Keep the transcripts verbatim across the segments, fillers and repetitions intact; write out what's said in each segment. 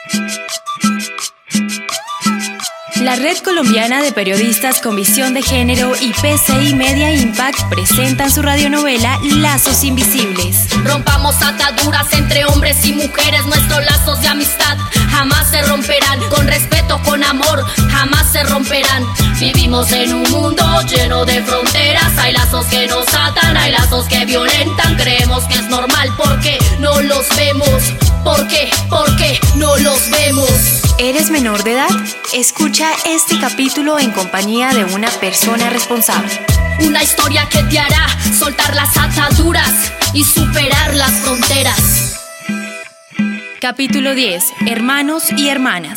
La Red Colombiana de Periodistas con Visión de Género y P C I Media Impact presentan su radionovela Lazos Invisibles. Rompamos ataduras entre hombres y mujeres, nuestros lazos de amistad jamás se romperán. Con respeto, con amor, jamás se romperán. Vivimos en un mundo lleno de fronteras, hay lazos que nos atan, hay lazos que violentan. Creemos que es normal porque no los vemos. ¿Por qué? Porque no los vemos. ¿Eres menor de edad? Escucha este capítulo en compañía de una persona responsable. Una historia que te hará soltar las ataduras y superar las fronteras. Capítulo diez. Hermanos y hermanas.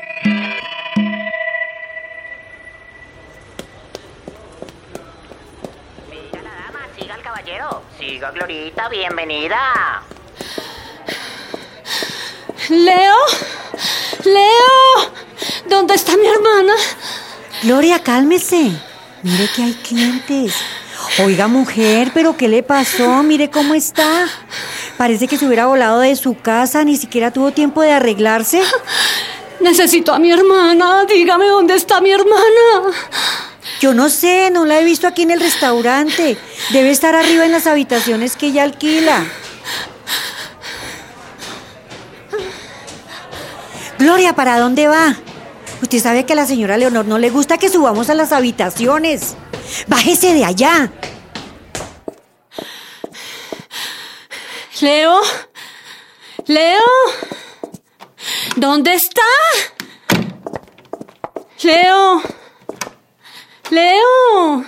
Siga la dama, siga el caballero. Siga Glorita, bienvenida. Leo, Leo, ¿dónde está mi hermana? Gloria, cálmese. Mire que hay clientes. Oiga, mujer, ¿pero qué le pasó? Mire cómo está. Parece que se hubiera volado de su casa, ni siquiera tuvo tiempo de arreglarse. Necesito a mi hermana, dígame dónde está mi hermana. Yo no sé, no la he visto aquí en el restaurante. Debe estar arriba en las habitaciones que ella alquila. Gloria, ¿para dónde va? Usted sabe que a la señora Leonor no le gusta que subamos a las habitaciones. ¡Bájese de allá! Leo, Leo, ¿dónde está? Leo, Leo.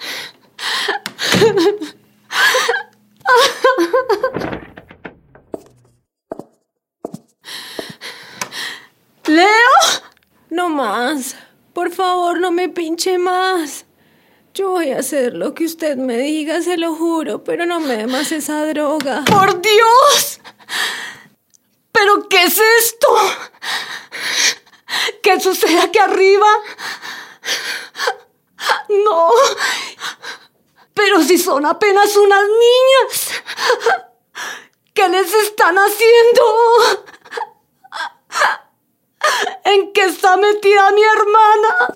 ¿Leo? No más. Por favor, no me pinche más. Yo voy a hacer lo que usted me diga, se lo juro, pero no me dé más esa droga. ¡Por Dios! ¿Pero qué es esto? ¿Qué sucede aquí arriba? No. Pero si son apenas unas niñas. ¿Qué les están haciendo? ¿En qué está metida mi hermana?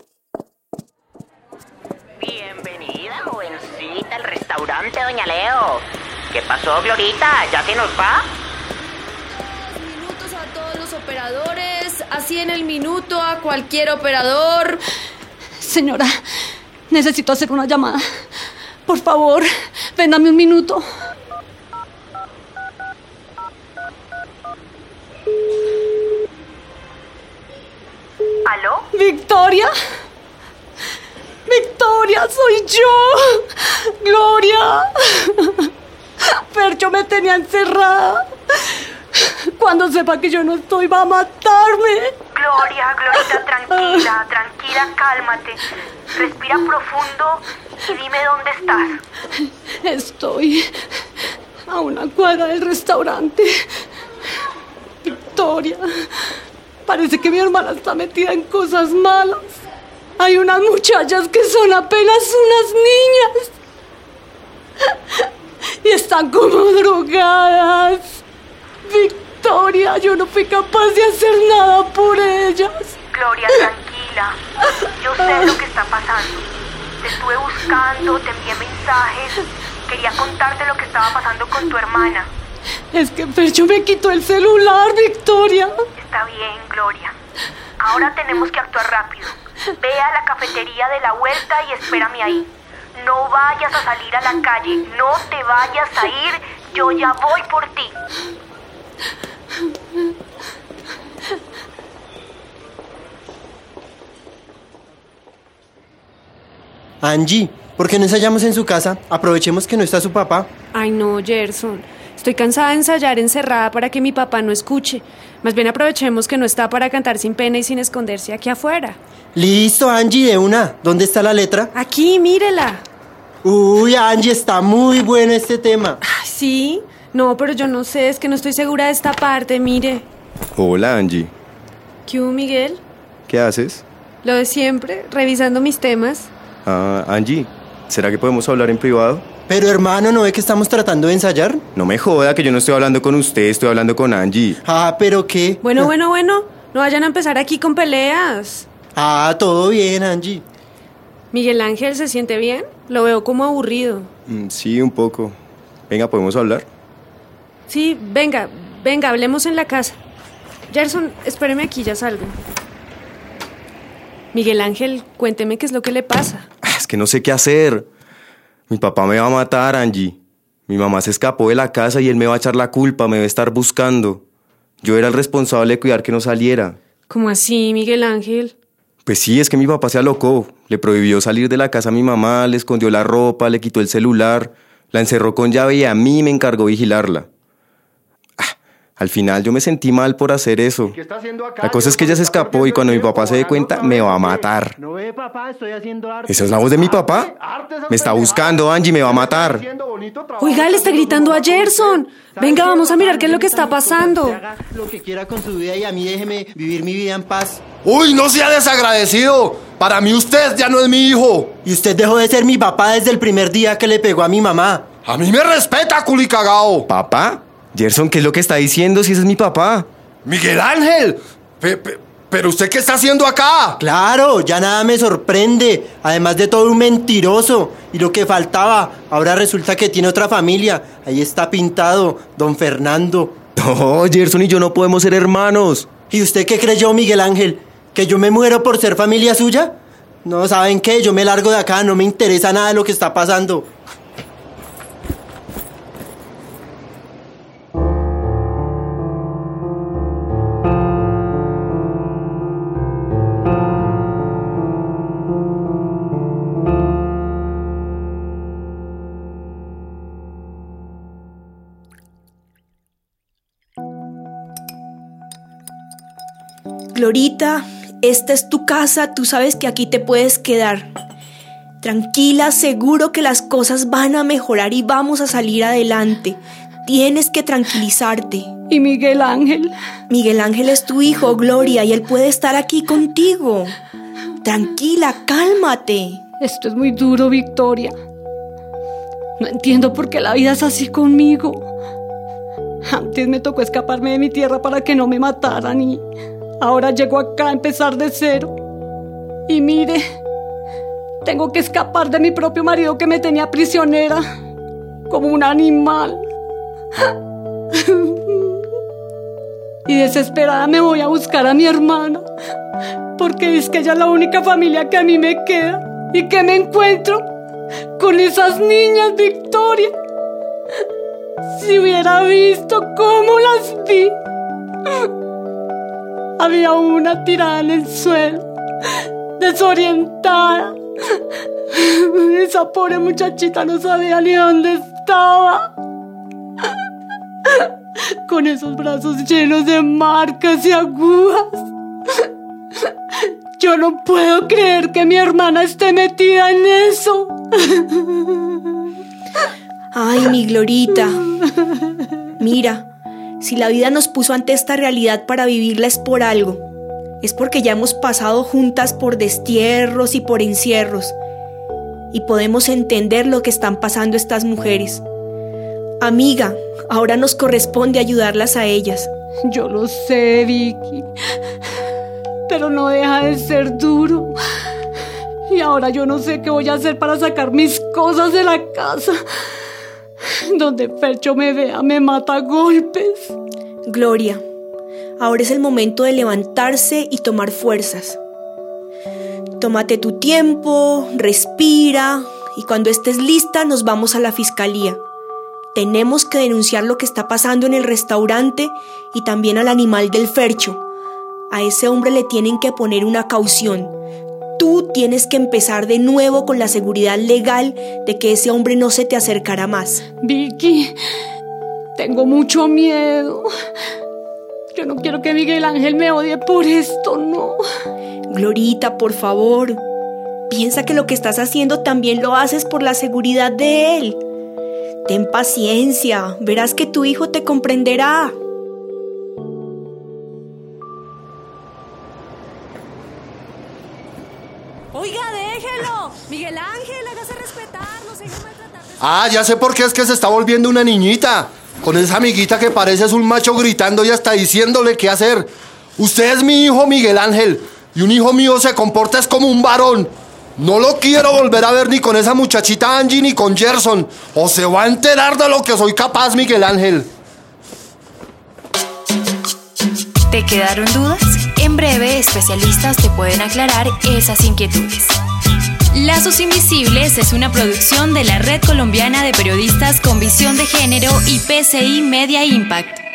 Bienvenida, jovencita, al restaurante, doña Leo. ¿Qué pasó, Glorita? ¿Ya se nos va? Minutos a todos los operadores, así en el minuto a cualquier operador. Señora, necesito hacer una llamada. Por favor, ven, dame un minuto. ¿Aló? ¿Victoria? Victoria, soy yo. Gloria. Fercho me tenía encerrada. Cuando sepa que yo no estoy, va a matarme. Gloria, Glorita, tranquila, tranquila, cálmate. Respira profundo y dime dónde estás. Estoy a una cuadra del restaurante. Victoria, parece que mi hermana está metida en cosas malas. Hay unas muchachas que son apenas unas niñas. Y están como drogadas. Victoria, yo no fui capaz de hacer nada por ellas. Gloria, tranquila. Yo sé lo que está pasando. Te estuve buscando, te envié mensajes. Quería contarte lo que estaba pasando con tu hermana. Es que Fercho me quitó el celular, Victoria. Está bien, Gloria. Ahora tenemos que actuar rápido. Ve a la cafetería de la vuelta y espérame ahí. No vayas a salir a la calle. No te vayas a ir. Yo ya voy por ti. Angie, ¿por qué no ensayamos en su casa? Aprovechemos que no está su papá. Ay no, Gerson. Estoy cansada de ensayar encerrada para que mi papá no escuche. Más bien aprovechemos que no está para cantar sin pena y sin esconderse aquí afuera. Listo, Angie, de una. ¿Dónde está la letra? Aquí, mírela. Uy, Angie, está muy bueno este tema. Ay, ¿sí? No, pero yo no sé, es que no estoy segura de esta parte, mire. Hola, Angie. ¿Qué hubo, Miguel? ¿Qué haces? Lo de siempre, revisando mis temas. Ah, Angie, ¿será que podemos hablar en privado? Pero hermano, ¿no ve que estamos tratando de ensayar? No me joda que yo no estoy hablando con usted, estoy hablando con Angie. Ah, ¿pero qué? Bueno, bueno, bueno, no vayan a empezar aquí con peleas. Ah, todo bien, Angie. ¿Miguel Ángel se siente bien? Lo veo como aburrido. Mm, sí, un poco. Venga, ¿podemos hablar? Sí, venga, venga, hablemos en la casa. Gerson, espéreme aquí, ya salgo. Miguel Ángel, cuénteme qué es lo que le pasa. Ah, es que no sé qué hacer. Mi papá me va a matar, Angie. Mi mamá se escapó de la casa y él me va a echar la culpa, me va a estar buscando. Yo era el responsable de cuidar que no saliera. ¿Cómo así, Miguel Ángel? Pues sí, es que mi papá se alocó. Le prohibió salir de la casa a mi mamá, le escondió la ropa, le quitó el celular, la encerró con llave y a mí me encargó vigilarla. Ah, al final yo me sentí mal por hacer eso. La cosa es que ella se escapó y cuando mi papá se dé cuenta me va a matar. ¿Esa es la voz de mi papá? Me está buscando, Angie, me va a matar. Oiga, le está gritando a Gerson. Venga, vamos a mirar qué es lo que está pasando. Haga lo que quiera con su vida y a mí déjeme vivir mi vida en paz. ¡Uy, no sea desagradecido! Para mí usted ya no es mi hijo. Y usted dejó de ser mi papá desde el primer día que le pegó a mi mamá. A mí me respeta, culicagao. ¿Papá? Gerson, ¿qué es lo que está diciendo si ese es mi papá? ¡Miguel Ángel! Pe- pe- ¿Pero usted qué está haciendo acá? Claro, ya nada me sorprende. Además de todo, un mentiroso. Y lo que faltaba, ahora resulta que tiene otra familia. Ahí está pintado, don Fernando. No, Gerson y yo no podemos ser hermanos. ¿Y usted qué creyó, Miguel Ángel? ¿Que yo me muero por ser familia suya? No, ¿saben qué? Yo me largo de acá, no me interesa nada de lo que está pasando. Glorita, esta es tu casa, tú sabes que aquí te puedes quedar. Tranquila, seguro que las cosas van a mejorar y vamos a salir adelante. Tienes que tranquilizarte. ¿Y Miguel Ángel? Miguel Ángel es tu hijo, Gloria, y él puede estar aquí contigo. Tranquila, cálmate. Esto es muy duro, Victoria. No entiendo por qué la vida es así conmigo. Antes me tocó escaparme de mi tierra para que no me mataran y ahora llego acá a empezar de cero. Y mire, tengo que escapar de mi propio marido que me tenía prisionera, como un animal. Y desesperada me voy a buscar a mi hermana, porque es que ella es la única familia que a mí me queda. ¿Y que me encuentro? Con esas niñas, Victoria. Si hubiera visto cómo las vi. Había una tirada en el suelo, desorientada. Esa pobre muchachita no sabía ni dónde estaba. Con esos brazos llenos de marcas y agujas. Yo no puedo creer que mi hermana esté metida en eso. Ay, mi Glorita. Mira, si la vida nos puso ante esta realidad para vivirla es por algo. Es porque ya hemos pasado juntas por destierros y por encierros. Y podemos entender lo que están pasando estas mujeres. Amiga, ahora nos corresponde ayudarlas a ellas. Yo lo sé, Vicky. Pero no deja de ser duro. Y ahora yo no sé qué voy a hacer para sacar mis cosas de la casa. Donde Fercho me vea, me mata a golpes. Gloria, ahora es el momento de levantarse y tomar fuerzas. Tómate tu tiempo, respira, y cuando estés lista nos vamos a la fiscalía. Tenemos que denunciar lo que está pasando en el restaurante y también al animal del Fercho. A ese hombre le tienen que poner una caución. Tú tienes que empezar de nuevo con la seguridad legal de que ese hombre no se te acercará más. Vicky, tengo mucho miedo. Yo no quiero que Miguel Ángel me odie por esto, no. Glorita, por favor, piensa que lo que estás haciendo también lo haces por la seguridad de él. Ten paciencia, verás que tu hijo te comprenderá. Oiga, déjelo. Miguel Ángel, hágase respetar, no se deje maltratar de Ah, ya sé por qué es que se está volviendo una niñita. Con esa amiguita que parece es un macho gritando y hasta diciéndole qué hacer. Usted es mi hijo Miguel Ángel. Y un hijo mío se comporta es como un varón. No lo quiero volver a ver ni con esa muchachita Angie ni con Gerson. O se va a enterar de lo que soy capaz, Miguel Ángel. ¿Te quedaron dudas? En breve, especialistas te pueden aclarar esas inquietudes. Lazos Invisibles es una producción de la Red Colombiana de Periodistas con Visión de Género y P C I Media Impact.